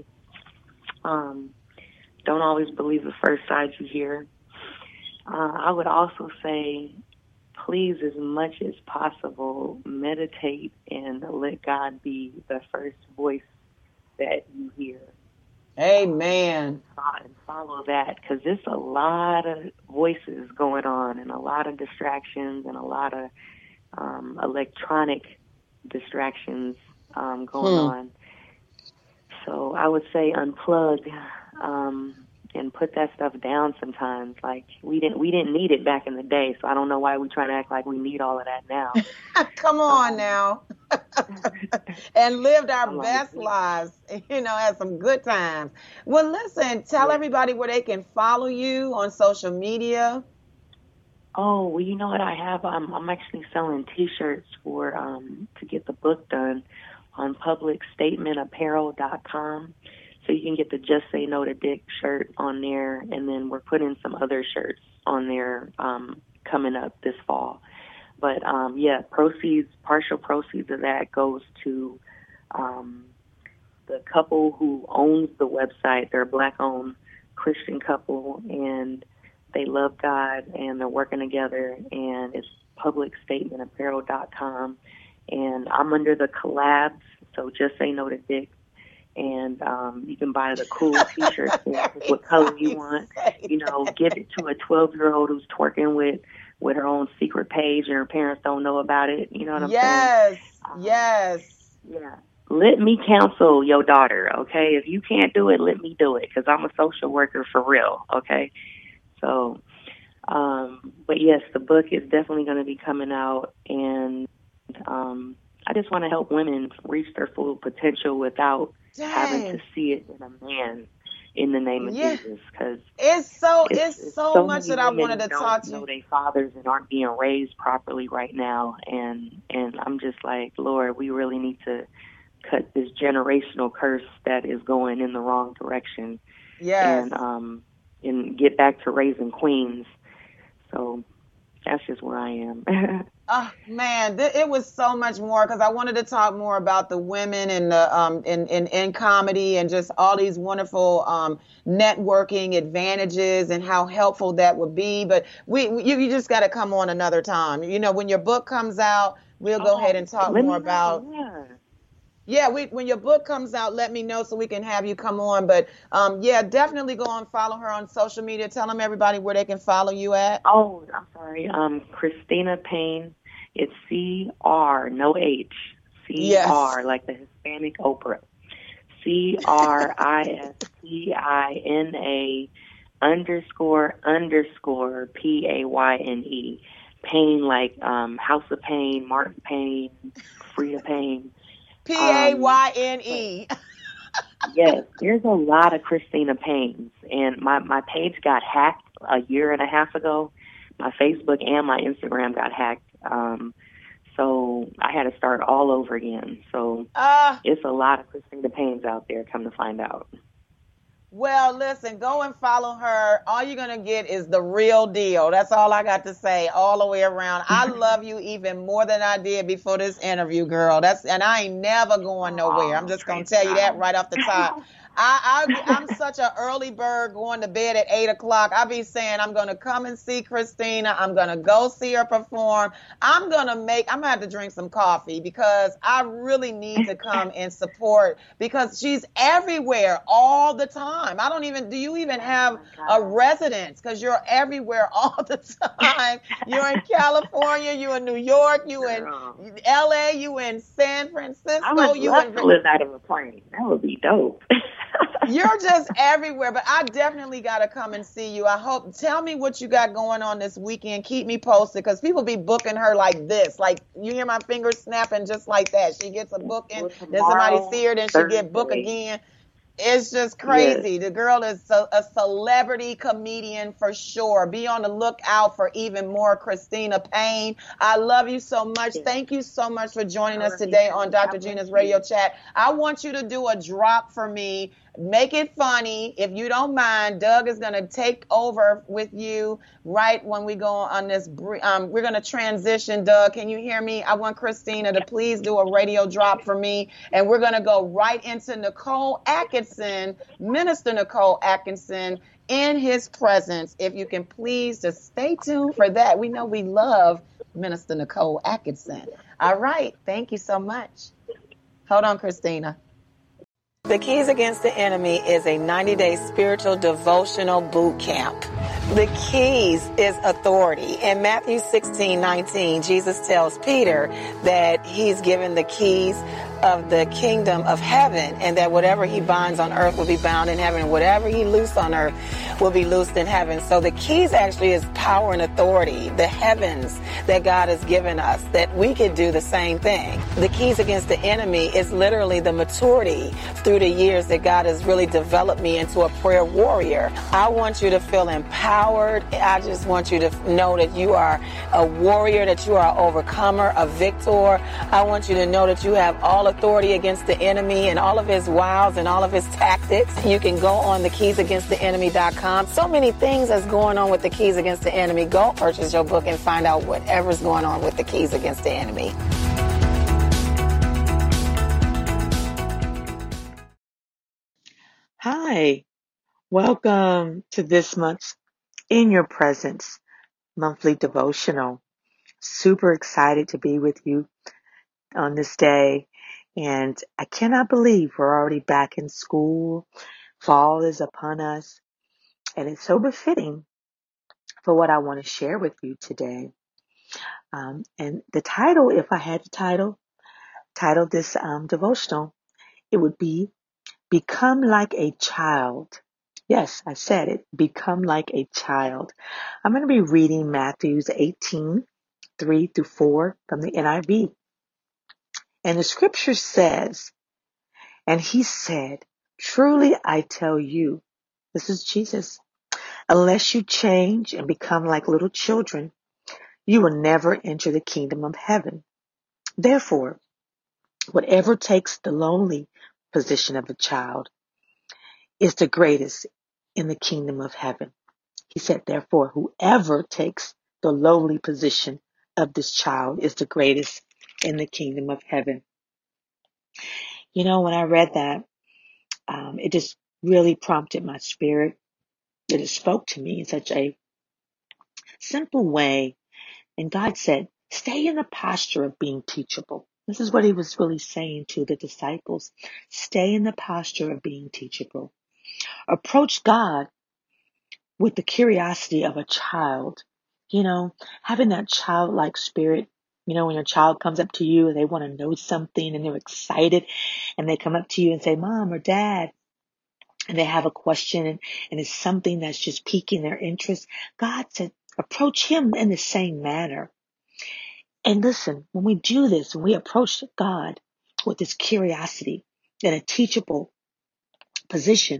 Don't always believe the first side you hear. I would also say, please, as much as possible, meditate and let God be the first voice that you hear. Amen. And follow that, because there's a lot of voices going on and a lot of distractions and a lot of electronic distractions going on. So I would say unplug and put that stuff down sometimes. Like we didn't need it back in the day, so I don't know why we try to act like we need all of that now. Come on now. And lived our best lives, had some good times. Well, listen, tell everybody where they can follow you on social media. Oh, well, you know what I have? I'm actually selling T-shirts for to get the book done on publicstatementapparel.com. So you can get the Just Say No to Dick shirt on there, and then we're putting some other shirts on there coming up this fall. But, partial proceeds of that goes to the couple who owns the website. They're a Black-owned Christian couple, and they love God, and they're working together, and it's publicstatementapparel.com. And I'm under the collabs, so Just Say No to Dick. And you can buy the cool T-shirts what color you want. Give it to a 12-year-old who's twerking with her own secret page and her parents don't know about it. You know what I'm saying? Yes. Yeah. Let me counsel your daughter, okay? If you can't do it, let me do it, because I'm a social worker for real, okay? So, but yes, the book is definitely going to be coming out, and I just want to help women reach their full potential without having to see it in a man, in the name of Jesus, because it's so much that I wanted to talk to you. Know their fathers and aren't being raised properly right now, and I'm just like, Lord, we really need to cut this generational curse that is going in the wrong direction. Yes. And get back to raising queens. So that's just where I am. Oh man, it was so much more, because I wanted to talk more about the women and the in comedy and just all these wonderful networking advantages and how helpful that would be. But you just got to come on another time. When your book comes out, we'll go ahead and talk more about. When your book comes out, let me know so we can have you come on. But definitely go and follow her on social media. Tell them everybody where they can follow you at. Oh, I'm sorry. Christina Payne. It's CR, no H. CR, like the Hispanic Oprah. CRISTINA __PAYNE. Payne, like House of Pain, Martin Payne, Frida Payne. PAYNE. Yes, there's a lot of Christina Paynes, and my page got hacked a year and a half ago. My Facebook and my Instagram got hacked, so I had to start all over again. So it's a lot of Christina Paynes out there, come to find out. Well, listen, go and follow her. All you're going to get is the real deal. That's all I got to say all the way around. I love you even more than I did before this interview, girl. And I ain't never going nowhere. I'm just going to tell you that right off the top. I'm such an early bird going to bed at 8 o'clock. I be saying I'm going to come and see Christina. I'm going to go see her perform. I'm going to have to drink some coffee, because I really need to come and support, because she's everywhere all the time. Do you even have a residence? Because you're everywhere all the time. You're in California, you're in New York, you in LA, you in San Francisco. I would love to live out of a plane. That would be dope. You're just everywhere, but I definitely got to come and see you. Tell me what you got going on this weekend. Keep me posted, because people be booking her like this. Like, you hear my fingers snapping just like that. She gets a booking, then somebody see her, then she get booked again. It's just crazy. Yes. The girl is a celebrity comedian for sure. Be on the lookout for even more Christina Payne. I love you so much. Yes. Thank you so much for joining us today on Dr. Gina's Radio Chat. I want you to do a drop for me. Make it funny, if you don't mind. Doug is going to take over with you right when we go on this. We're going to transition. Doug, can you hear me? I want Christina to please do a radio drop for me. And we're going to go right into Nicole Atkinson, Minister Nicole Atkinson, in his presence. If you can please just stay tuned for that. We know we love Minister Nicole Atkinson. All right. Thank you so much. Hold on, Christina. The Keys Against the Enemy is a 90-day spiritual devotional boot camp. The keys is authority. In Matthew 16:19, Jesus tells Peter that he's given the keys of the kingdom of heaven, and that whatever he binds on earth will be bound in heaven, and whatever he loosed on earth will be loosed in heaven. So the keys actually is power and authority, the heavens that God has given us, that we could do the same thing. The keys against the enemy is literally the maturity through the years that God has really developed me into a prayer warrior. I want you to feel empowered. I just want you to know that you are a warrior, that you are an overcomer, a victor. I want you to know that you have all authority against the enemy and all of his wiles and all of his tactics. You can go on thekeysagainsttheenemy.com. So many things that's going on with the Keys Against the Enemy. Go purchase your book and find out whatever's going on with the Keys Against the Enemy. Hi, welcome to this month's In Your Presence monthly devotional. Super excited to be with you on this day, and I cannot believe we're already back in school. Fall is upon us, and it's so befitting for what I want to share with you today. And the title, if I had to title this devotional, it would be Become Like a Child. Yes, I said it. Become like a child. I'm going to be reading Matthew 18:3-4 from the NIV. And the scripture says, and he said, truly I tell you, this is Jesus, unless you change and become like little children, you will never enter the kingdom of heaven. Therefore, whatever takes the lonely position of a child is the greatest in the kingdom of heaven. He said, therefore, whoever takes the lowly position of this child is the greatest in the kingdom of heaven. You know, when I read that, it just really prompted my spirit. It spoke to me in such a simple way. And God said, stay in the posture of being teachable. This is what he was really saying to the disciples. Stay in the posture of being teachable. Approach God with the curiosity of a child, you know, having that childlike spirit. You know, when your child comes up to you and they want to know something and they're excited and they come up to you and say, Mom or Dad, and they have a question and it's something that's just piquing their interest. God said, approach him in the same manner. And listen, when we do this, when we approach God with this curiosity and a teachable position,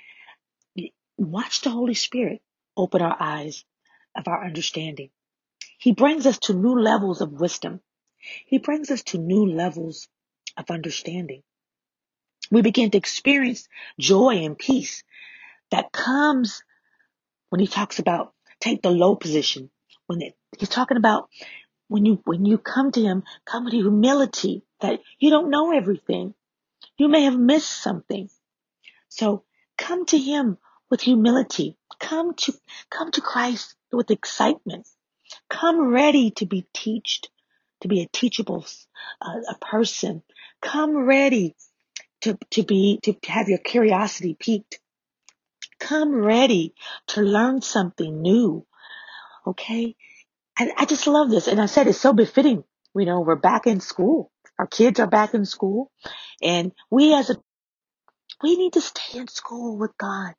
watch the Holy Spirit open our eyes of our understanding. He brings us to new levels of wisdom. He brings us to new levels of understanding. We begin to experience joy and peace that comes when he talks about take the low position. He's talking about when you come to him, come with humility that you don't know everything. You may have missed something. So come to him with humility. Come to Christ with excitement. Come ready to be taught, to be a teachable a person. Come ready to have your curiosity piqued. Come ready to learn something new. Okay? I just love this. And I said it's so befitting. You know, we're back in school. Our kids are back in school. And we need to stay in school with God.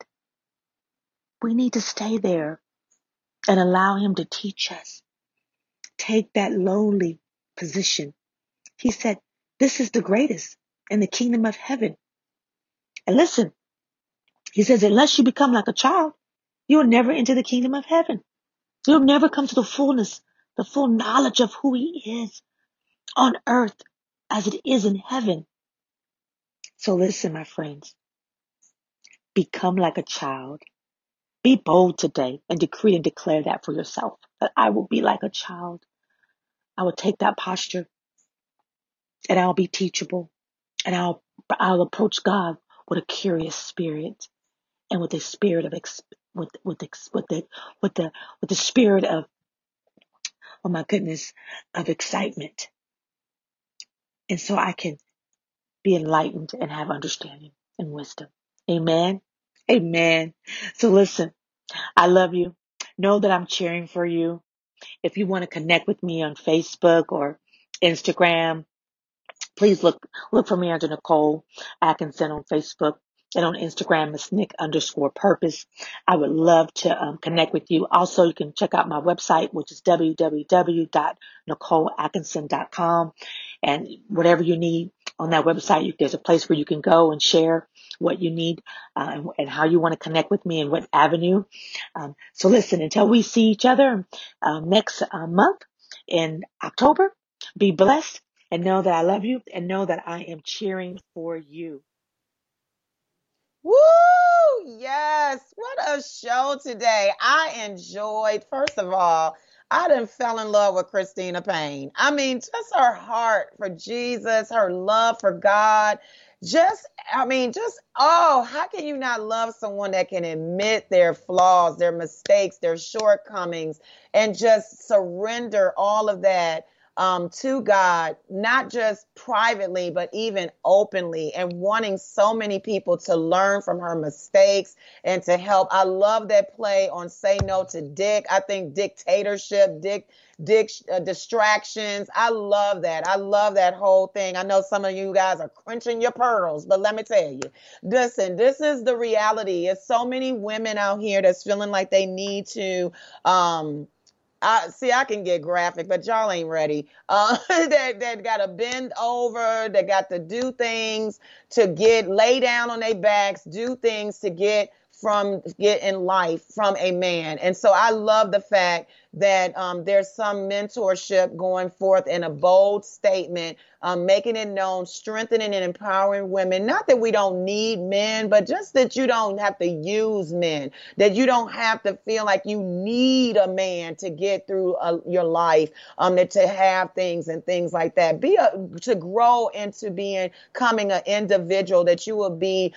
We need to stay there and allow him to teach us. Take that lowly position. He said, this is the greatest in the kingdom of heaven. And listen, he says, unless you become like a child, you will never enter the kingdom of heaven. You'll never come to the fullness, the full knowledge of who he is on earth as it is in heaven. So listen, my friends, become like a child. Be bold today and decree and declare that for yourself, that I will be like a child. I will take that posture and I'll be teachable and I'll approach God with a curious spirit and with the spirit of with the spirit of, oh my goodness, of excitement. And so I can be enlightened and have understanding. and wisdom. Amen. Amen. So listen, I love you. Know that I'm cheering for you. If you want to connect with me on Facebook or Instagram, please look for me under Nicole Atkinson on Facebook, and on Instagram it's Nick_Purpose. I would love to connect with you. Also, you can check out my website, which is www.NicoleAtkinson.com. And whatever you need on that website, there's a place where you can go and share what you need and how you want to connect with me and what avenue. So listen, until we see each other next month in October, be blessed. And know that I love you, and know that I am cheering for you. Woo! Yes. What a show today. I enjoyed, first of all, I done fell in love with Christina Payne. I mean, just her heart for Jesus, her love for God. How can you not love someone that can admit their flaws, their mistakes, their shortcomings, and just surrender all of that to God, not just privately, but even openly, and wanting so many people to learn from her mistakes and to help. I love that play on Say No to Dick. I think dictatorship, distractions. I love that. I love that whole thing. I know some of you guys are crunching your pearls, but let me tell you, listen, this is the reality. It's so many women out here that's feeling like they need to, I can get graphic, but y'all ain't ready. They got to bend over. They got to do things to lay down on their backs, do things to get in life from a man. And so I love the fact that there's some mentorship going forth in a bold statement, making it known, strengthening and empowering women. Not that we don't need men, but just that you don't have to use men, that you don't have to feel like you need a man to get through your life, to have things and things like that. To grow into becoming an individual, that you will be,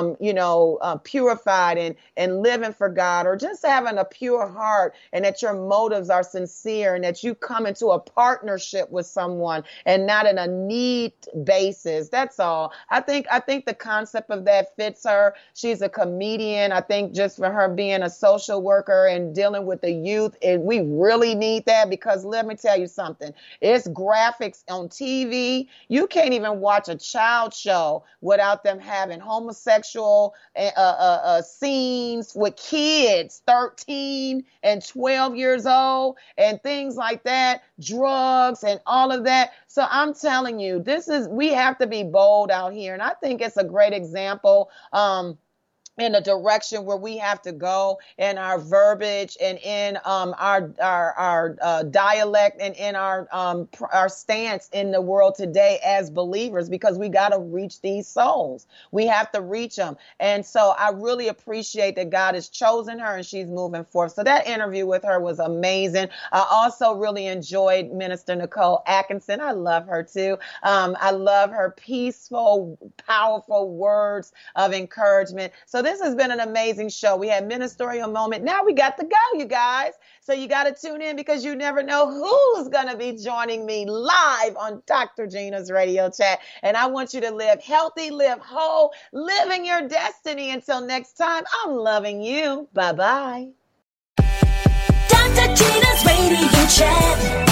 purified and living for God, or just having a pure heart, and that your motives are sincere, and that you come into a partnership with someone and not in a need basis. That's all. I think the concept of that fits her. She's a comedian. I think just for her being a social worker and dealing with the youth, we really need that, because let me tell you something. It's graphics on TV. You can't even watch a child show without them having homosexual scenes with kids 13 and 12 years old and things like that, drugs and all of that. So I'm telling you, we have to be bold out here. And I think it's a great example, in a direction where we have to go in our verbiage and in our dialect and in our stance in the world today as believers, because we got to reach these souls. We have to reach them. And so I really appreciate that God has chosen her and she's moving forth. So that interview with her was amazing. I also really enjoyed Minister Nicole Atkinson. I love her too. I love her peaceful, powerful words of encouragement. So this has been an amazing show. We had ministerial moment. Now we got to go, you guys. So you got to tune in, because you never know who's going to be joining me live on Dr. Gina's Radio Chat. And I want you to live healthy, live whole, living your destiny. Until next time, I'm loving you. Bye-bye. Dr. Gina's Radio Chat.